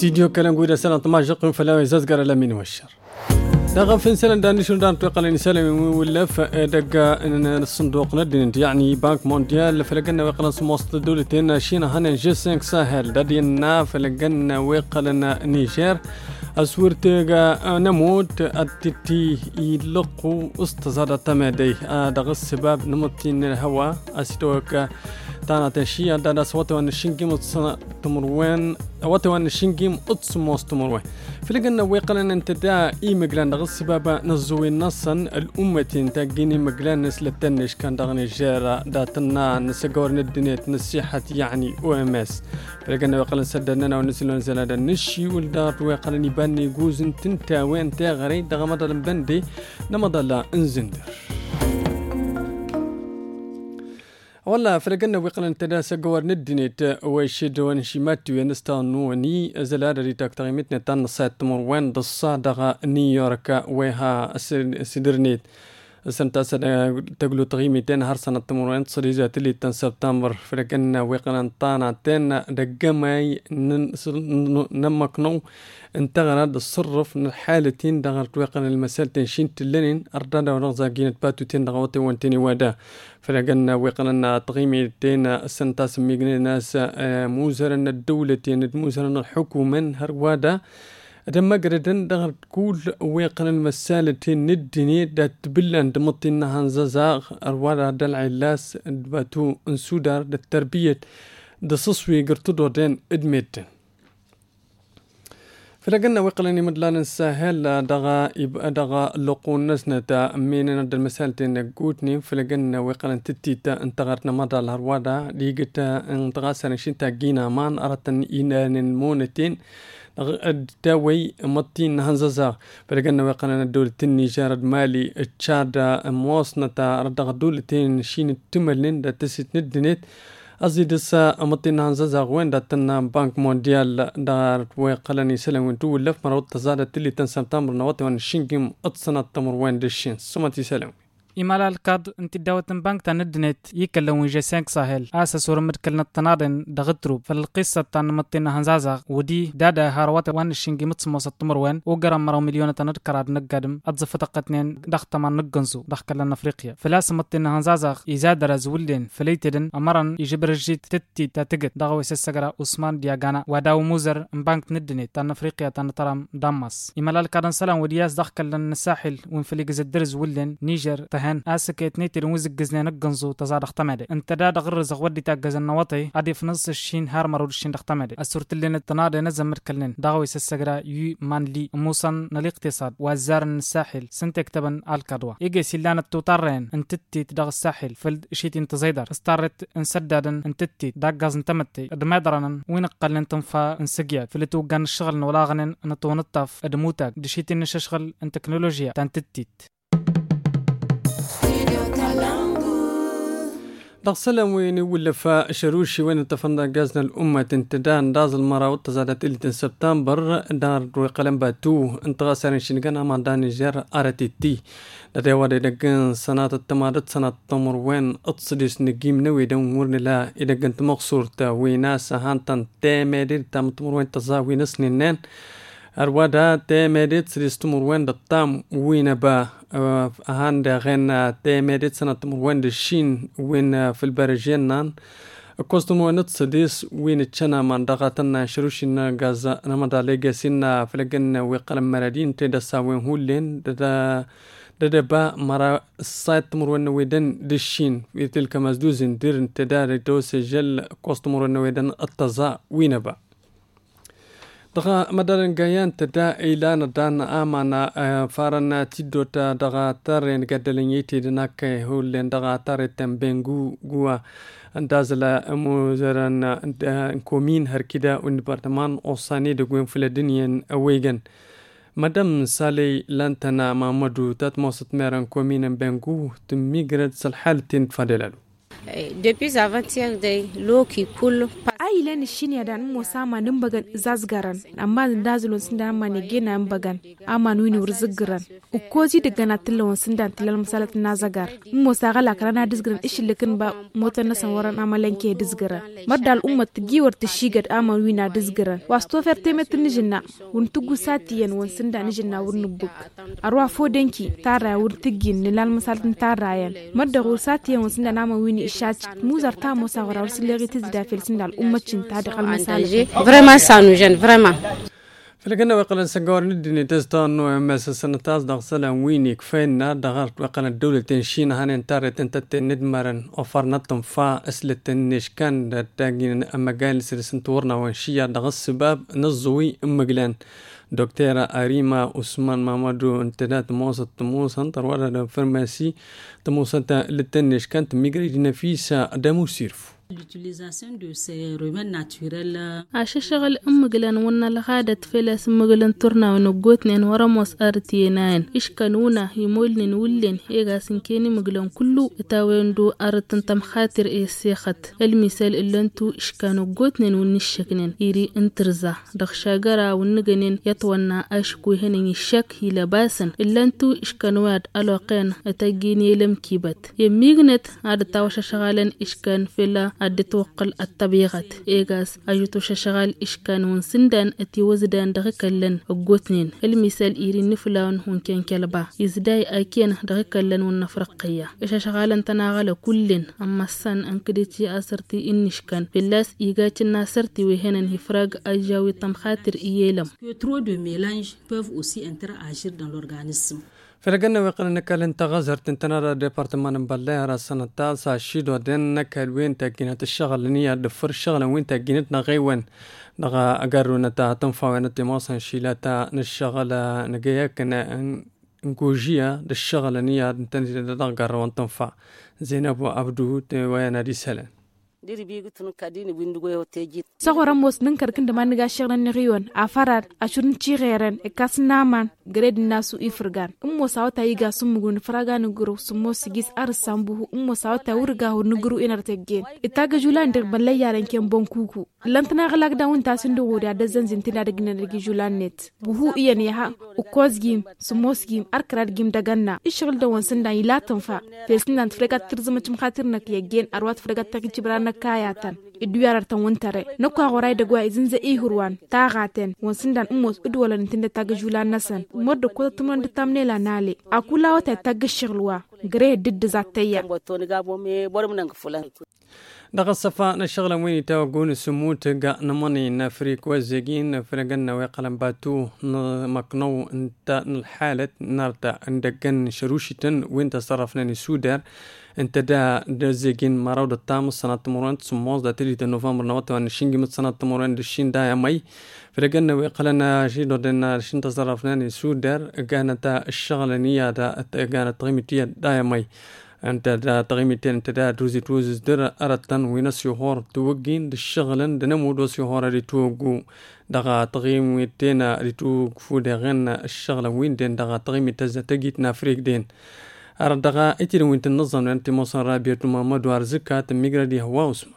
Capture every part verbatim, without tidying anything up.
استديو كلام قوي سنة طماج فلا يزازقر لا من وشر دغا فين سنة داني شو دان توقع لي سلام ولا دقا الصندوق ندين يعني بنك مونديال فلقنا وقلنا سموست دولتين شينا هنا جي خمسة ساهل دادينا فلقنا وقلنا نيجر أسورتها نموت أتتي يلقوا استزادة تمادي دغا السباب نمطين الهواء أسيتوك تانا تشيا دادا سواتو ان الشنجيم تمروين واتو ان الشنجيم اتسموس تمروين فلقنا ويقلن انت دا اي مقلان دغ السبابة نزوي نصا الأمتين تاقيني مقلان نسلتنش كان دغني جارة داتنا نسقور ندنيت نسيحة يعني او ام اس فلقنا ويقلن سددنا ونسلو نزل هذا النشي والدار ويقلن يباني جوز انتا وين تاغري دغ مدى بندي نمضى لا انزندر والله فرقنا ويقلن تداسا قوار ندنيت ويشد ونشيمات وينستانوني زلادة دي تاكتغيمتنا تان سات مروان دصا دغا نيويورك ويها سيدرنيت سنتاسا تقلو تغيمتين هر سنة مروان تصريزة تلي تان سبتمبر فرقنا ويقلن طانا تين دقامي نمكنو انتغرا الصرف من الحالتين دغرت ويقلن المسال تنشين تلنين أردادا ونغزا قينت باتو تين دغوتي وانتيني وادا فلقنا ويقلنا تغيمي تين سنتاس ميقني ناس موزرن الدولتين موزرن الحكومة هروادا دما قردن دغر كل ويقن المسالتين ندني دا تبلن دمطين هنزازاغ أروادا دل علاس باتو انسودار دا التربية دا صصوي قرتدو دين ادميتين فلقنا ويقلني مدلان الساهل دغا يبقى دغا لقون نسنة من ند المسالتين قوتني فلقنا ويقلن تتيتا انتغرتنا مدى الهروادا ليقتا انتغا سنشين تاقينا مان أردتن إينان المونتين داوي مطين هنزازا فلقنا ويقلن الدولة النيجار مالي تشادا مواصنة ردغ دولتين شين تملين دا تسيت ندنت أزيد السا أمطين هنزازا غوين داتنا بنك مونديال دار ويقلني سلام وين تولف مروت تزادة تلي تنسام تامر نواتي وان الشنجم أتصنع تمر وين دشين سمتي سلام إمالا الكاد انت داوتن بانك تندنت يكلون جي سانك ساهل آساس ورمدكلنا التنادن دغتروب فالقصة تان مطينا هنزازاغ ودي دادا هاروات وان الشنجي متصموص التمروين وقرم مرو مليونة نذكراد نقادم أتزف تقتنين دختمان نقنزو دخكلنا أفريقيا فلاس مطينا هنزازاغ إزادر زولين فليتدن أمران يجبر الجيت تتي تاتقت دغوي سسقرا عثمان دياغانا وداو موزر مبانك ندنت تان أفريقيا تان ترام داماس إمالا الكاد سلام ودياس دخكلنا الساحل وين فليق زدر زولين نيجر هن اسكيت نيتر موزق جزنا نقنزو تزاد اختمد انت دا غير زغودي تاجز النواطي ادي في نص الشين هار مرود الشين اختمد اسرت لنا التناد نزم مركلن داوي سسغرا يو مانلي موسن الاقتصاد وزار الساحل سنت كتبن الكدوا يجي سيلان التوترين انتتي تدغ الساحل فلد شيت انت زيدر استارت انسددن انتتي داغاز انتمتي دمادرن وين قلن تنفا انسجيا فلتو كان الشغل ولا غنن نتونطف ادموتك دشيت نشغل ان تكنولوجيا تنتتي دغسلم وين ولفا شروشي وين تفندا غازنا الأمة تنتدان داز المرا وتزادت إلتن سبتمبر دار وقلم باتو انتغا سارين شنغانا ما داني جار ارتيتي لدي وادي دقن سنة التمادت سنة تمر وين اتصديس نجيم نوي دون ورن لا إذا كنت مقصور تا ويناس هانتان تامدير تام تمر وين تزاوي نسنين أروادا تامديت سريستمر وين دتام وين با هان دا غين تامديت سنة تمر وين دشين وين في البرجينان كوستمو نتصديس وين تشنا من دغاتنا شروشنا غازا نمدا ليغاسينا فلقنا وقلم مرادين تيدا ساوين هولين دا دا با مرا السايت تمر وين ويدن دشين في تلك مزدوزين دير تداري دوسجل كوستمو وين ويدن التزا وين با دغا مدارن غيان تدا إيلان دان آمانا فارنا تيدو تا دغا تارين قدلين يتي دناكي هولين دغا تاري تنبينغو غوا اندازلا موزران كومين هركدا ونبارتمان أوصاني دقوين فلدنيان أويغن مدام سالي لانتنا مامدو تاتموسط ميران كومين بينغو تميغرد سالحالتين تفادلالو Depuis avant-hier, l'eau qui coule. Ay dalilin shine da mu sama nin bagan zazgaran amma da zulun sun da ma ne gena bagan amma nuni wurzigran ukoji daga na tilon sun da tilal masalat na zagar mu sa gala karana disgran ishilikin ba motar na sanwaran amalanke disgran madal ummat giwar ta shigat amma wina disgran wasto ferte metin jinna wun tugu satiyan wun sun da jinna wurin buk arwa fo denki tara wur tigin ni lal masalat tarayan madda gur satiyan wun sun da nama wini ishach muzar ta mo sa warar sileriti da felsin da ummacin ta da kalmasala vraiment ça nous gêne vraiment. فلقنا وقلا سجار ندني تستانو مس سنتاز دغسلا ويني كفينا دغرت وقلا الدولة تنشين هان انتارت انت ندمرن وفرنتم فا اسلت النشكان تاجين اما قال سنتورنا ونشيا دغس سباب نزوي امجلان دكتورة أريما عثمان مامادو انتدات موسط تموسن تروى فرماسي تموسن للتنش كانت ميغري نفيسة دمو سيرفو l'utilisation de ces remèdes naturels عشان شغل أم قلنا ونا لغادة فيلاس مقلن ترنا ونقوتنين ورموس أرتيناين إيش كانونا يمولن ولين إيغا سنكيني مقلن كلو إتاوين دو أرتن تم خاطر إيه سيخت المثال اللي انتو إيش كانوا قوتنين ونشكنين إيري انترزا دخشاقرا ونقنين يطوانا أشكو هنين الشك يلباسن اللي انتو إيش كانواد ألوقين أتاقيني لم كيبت يميغنت عاد تاوش شغالن إيش كان فيلا عد توقل الطبيعة إيغاس أيوتو شغال إشكان ونسندان أتي وزدان دغكلن وقوتنين المثال إيري نفلان هون كان كلبا يزداي أكين دغكلن ونفرقية إشا شغالن تناغل كلن أما السان أنكدتي أسرتي إنشكان باللاس إيغاتي ناسرتي وهنن هفراغ أجاوي تمخاتر إيالم. Trop de mélanges peuvent aussi interagir dans l'organisme. فلقنا وقلنا كالن تغزر تنتنرى ديبارتمان بلايرا سنة تاسع شيدو دين نكال وين تاكينات الشغل نيا دفر الشغل وين تاكينتنا غيوان نغا أقارو نتا تنفع ونتي موصن شيلاتا نشغل نقياكنا نقوجيا دالشغل نيا نتنجي نغار وان تنفع زينب وعبدو ويانا دي سلام صغرا موس ننكر كنت ما نجا شغل نغيون عفرات عشرين تيغيرن إكاس نامان غريد الناس إفرغان أمو ساوتا يجا سمغون فراغان نغرو سمو سيجيس أرسامبوه أمو ساوتا ورغاو نغرو إنرتجين إتاغ جولان در بلا يارن كيم بونكوكو لانتنا غلاق داون تاسندو غوري عدزن زنتنا دقنا رجي جولان نت بوهو إيان يها وكوز جيم سموس جيم أركرات جيم دقنا إشغل دوان سندان يلا تنفع فيسندان تفرقات ترزمة مخاطرنك يجين أروات فرقات تاكي جبرانا kayatan iduyarar tan wantare na kwa gorai da gwa izin za ihurwan ta gaten wansin dan umos udwala ntinda taga jula nasan moddo ko tumon da tamnela nale akula wata taga shirlwa gre didda zatayya دغ الصفاء نشغل وين توقون سموت جا نمني نفريك وزجين فرقنا ويقلم باتو مقنو انت الحالة نرتا عندكن شروشتن وين تصرفنا نسودر انت دا دزجين مراود التام السنة تمرون سموز دا تلي نوفمبر نواتو ان شينجي مت سنة تمرون دشين دا يا مي فرقنا ويقلنا شيدو دنا شين تصرفنا نسودر كانت الشغل نيا دا كانت قيمتية دا يا مي أنت دا تغيمتين أنت دا دوزي توزز در أردتن وينس يهور توقين دشغلن دنمو دوس يهور اللي توقو دغا تغيمتين اللي توقفو دغن الشغل وين دين دغا تغيمت تزتقيت نافريك دين أرد دغا اتير وين تنظم أنت موصن رابية محمد وارزكا تميقرا دي هوا واسم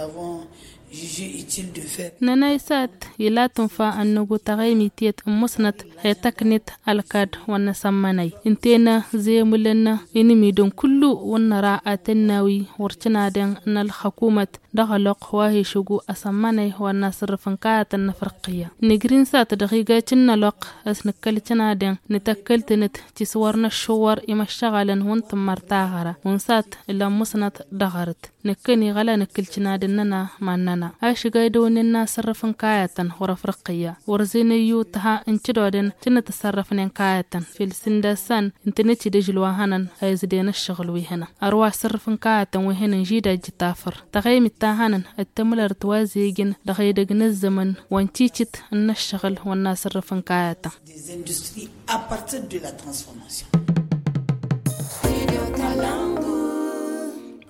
ننايسات يلا تنفع أنه تغيميتيت أمسنت هي تكنت الكاد ونسماني انتينا زي ملنا إنميدون كله ونرى الناوي ورتنادن أن الحكومة دغلق واهي شقو أسماني والناصر فنكات النفرقية نجرين سات دقيقة نلق أسنكالتنادن نتكلتنت تسورنا الشوار إما الشغلا وانت مرتاغرة ونسات إلا مسنت دغرت نكني غلا نكلتنادننا ماننا عاش قايدون الناس صرفن كايتا ورفرقية ورزين يوتها انتدودن تنتصرفن كايتا في السندسان انتنتي دجلوهانا هايزدين الشغل ويهنا أرواح صرفن كايتا ويهنا جيدا جتافر تغيم التاهانا التملر توازيجن دغيدق الزمن وانتيتت ان الشغل والناس صرفن كايتا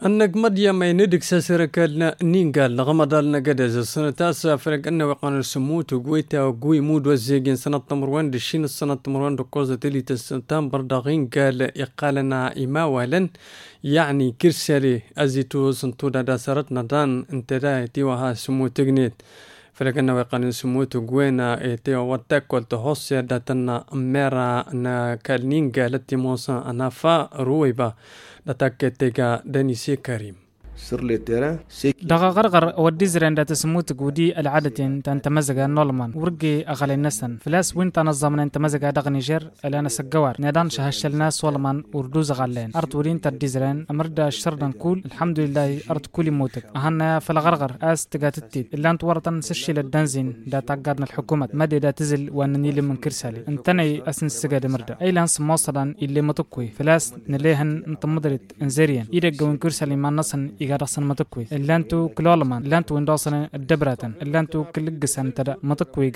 انك مديا ما يندك سسرك نين قال لغمضالنا قدز السنة تاسع فرق انه وقان السموت وقويتا وقوي مود وزيقين سنة تمروان دشين السنة تمروان دقوزة تلي تستان برداغين قال يقالنا إماولا يعني كرسالي أزيتو سنتودا دا سرطنا دان انتدا تيوها سمو تقنيت فرق انه وقان السموت وقوينا تيو واتاك والتحوصيا داتنا ميرا نا كالنين قالت موسى انا فا رويبا لتاكتيكا دانيسي كريم دغا غرغر ودي زرين دات سموت قودي العادتين تنتمزقا نولمان ورقي أغلي النسن فلاس وين تنظمن انتمزقا دغ نيجر الانا سقوار نيدان شهشل ناس ولمان وردوز غالين أرد ورين تدي زرين أمردا الشرد نقول الحمد لله أرد كولي موتك أهنا فالغرغر آس تقاتتيد إلا انت ورطان سشي للدنزين دا تقادنا الحكومة مادي دا تزل وانني لمن كرسالي انتني أسن السقاد مردا أي لانس موصدا اللي متقوي فلاس نليهن انت مدرت انزيريان إيرق وين كرسالي ما نصن إيقارسن متقوي إلا انتو كلولمان إلا انتو اندوصن الدبراتن إلا انتو كلقسن تدا متقوي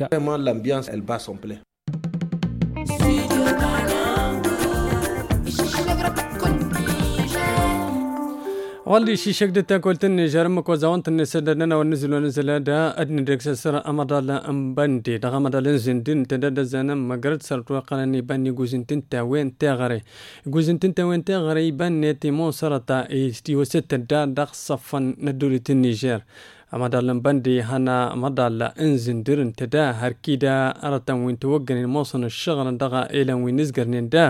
والله شي شكد تاكل تني جرمك وزوانت النسدنا ونزل ونزل دا ادني دكس سر امدال ام بندي دغ امدال زندين تدد زنم مغرد سرت وقلني بني غوزنتين تا وين تاغري غوزنتين تا وين تاغري بني تيمون سرتا استي وست دا دغ صفن ندولت النيجر امدال بندي هنا امدال انزن درن تدا هركيدا ارتن وين توغن الموصن الشغل دغ الى وين نزغرنين دا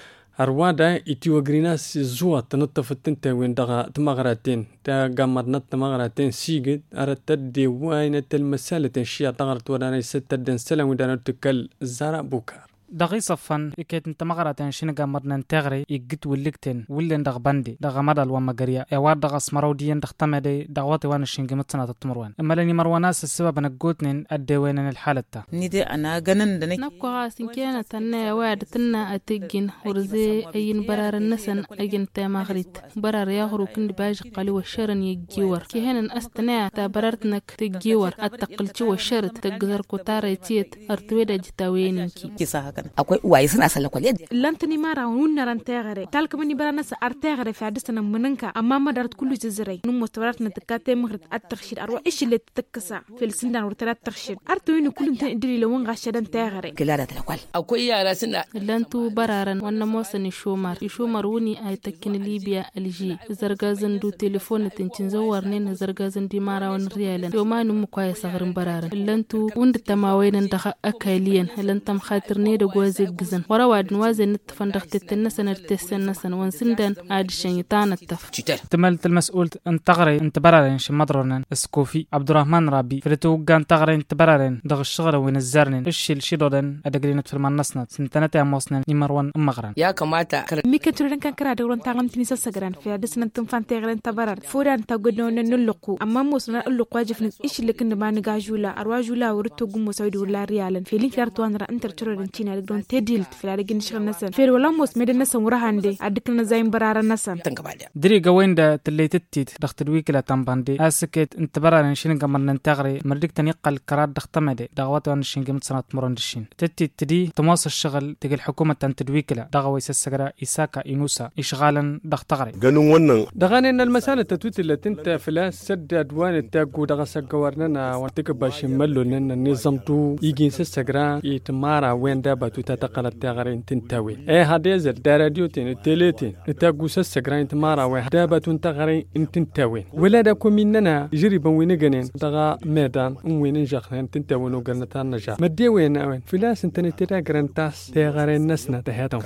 أروادا إتيوغريناس زوات نطفتن تاوين دغا تمغراتين تا قامر نط تمغراتين سيجد أردت دي واينة المسالة الشيا تغرت وداني ستة دين سلام ودانا تكال زارا بوكار دغي صفن إكيت انت مغراتين شنقا مرنا انتغري إيقت ولكتين ولين دغ باندي دغ مدال ومغريا ايوار دغ اسمروديين دغ تمدي دغواتي وانا شنقا متسنة التمروان اما لاني مرواناس السبب نقوتنين أدوين الحالة نيدي أنا غنن دنك نقو غاسين كيانا تنا واد تنا أتجين ورزي أين برار النسن أجن تا مغريت برار يغرو كند باج قالوا الشرن يجيور كيهنا أستناع تا برارتنك تجيور أتقلتي والشرط تقدر كتار تيت أرتويدا جتاوينينكي akwai uwaye suna sallar kwaliyar lantani mara wunna ran tagare talka mani barana sa artagare fi hadisana munanka amma madarat kullu jizrai num mustawarat na takate maghrib at-takhshid arwa ish li takasa fil sindan wartarat takhshid artoyni kullun tan idri lawan gashadan tagare kilada ta kwal akwai yara suna lantu bararan wannan mosani shomar shomar wuni ay takin libya alji zargazan du telefon tincin zawar ne na zargazan di mara wan riyalan to ma num kwaya sagarin bararan lantu wanda tamawainan da akaliyan lantam khatir ne da gwazi gizan wara wadin wazin nتفن دختت النسن ارتسن نسن وانسندن عاد الشيطان التف تملت المسؤول انت تغري انت برارين ش مدرن اسكوفي عبد الرحمن ربي فرتو كان تغري انت برارين دغ الشغل وين الزرن ايش الشيدودن ادغرينت في المنصنه سنتنات يا موسن نمرون مغرن يا كماتا ميكترن كان كرا دورن تاغن تنسا سغران في دسن تنفان تغرن تبرر فودان تاغدون نلقو اما موسن اللقو واجفن ايش اللي كن ما نغاجولا ارواجولا ورتو غمو سويد ولا ريالن في لينك ارتوان را انتر تشرن تينا دون تديلت في لارجن شغل نسن في ولا موس ميدن نسن ورهاندي ادكنا زين برار نسن تنقبالي دري قويندا تليتتيت دخت الويكلا تنباندي اسكيت انت برار شينغا من تغري مردك تنقل قرار دختمدي دغوات وان شينغا متصنات مرندشين تتي تدي تماس الشغل تجي الحكومه تنتدويكلا دغوي سسغرا إيساكا إنوسا إشغالا دختغري قانون ونن دغاني ان المساله تتوت اللي تنت فلاس سد ادوان التاغو دغ سغورننا وتكبا شملو نن نظامتو يجي سسغرا يتمارا وين دابا تتقل التاغري تنتاوي اي هاديزل داراديو تين تيليتين التاغو سسغرا يتمارا وين دابا تنتغري تنتاوي ولا داكو مننا جريبا وين غنين دغا ميدان وين نجخن تنتاوي وغنتان نجا مدي وين وين فلاس انت نتاغرن تاس تاغري الناس نتهاتهم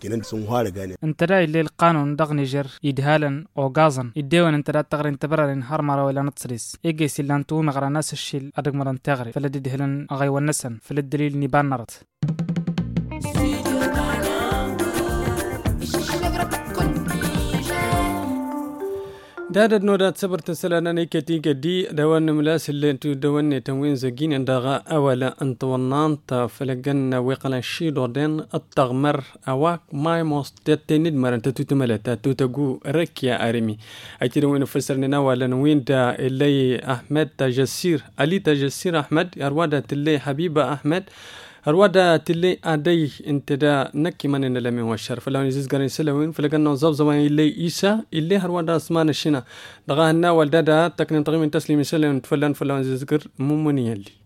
انت راي اللي القانون دغ نيجر يدهالن او غازن يديون انت لا تغرين تبررين هرمرا ولا نتصريس ايجي سيلانتو مغرا ناس الشيل ادغ مرن تغري فلدي دهلن اغي ونسن فلدليل نيبان نرت دادت نودات صبر تسلانا نيكتي كدي دوان ملاس اللي انتو دوان تنوين زقين اندغا اولا انتوانان تفلقن ويقلا الشيدو دين التغمر اواك ماي موستيتين ادمرن تتوتملتا توتقو ركيا ارمي ايتي دوين فسرنا ولا نوين دا اللي احمد تجسير علي تجسير احمد اروادات اللي حبيبة احمد هروادا تلي ادي انت دا نكي من ان لمن وشر فلان يزيز غرين سلوين فلقنا زب زمان اللي ايسا اللي هروادا اسمان الشنا دغا هنا والدادا تكن تقريبا تسليم سلم فلان فلان يزيز غر ممني يلي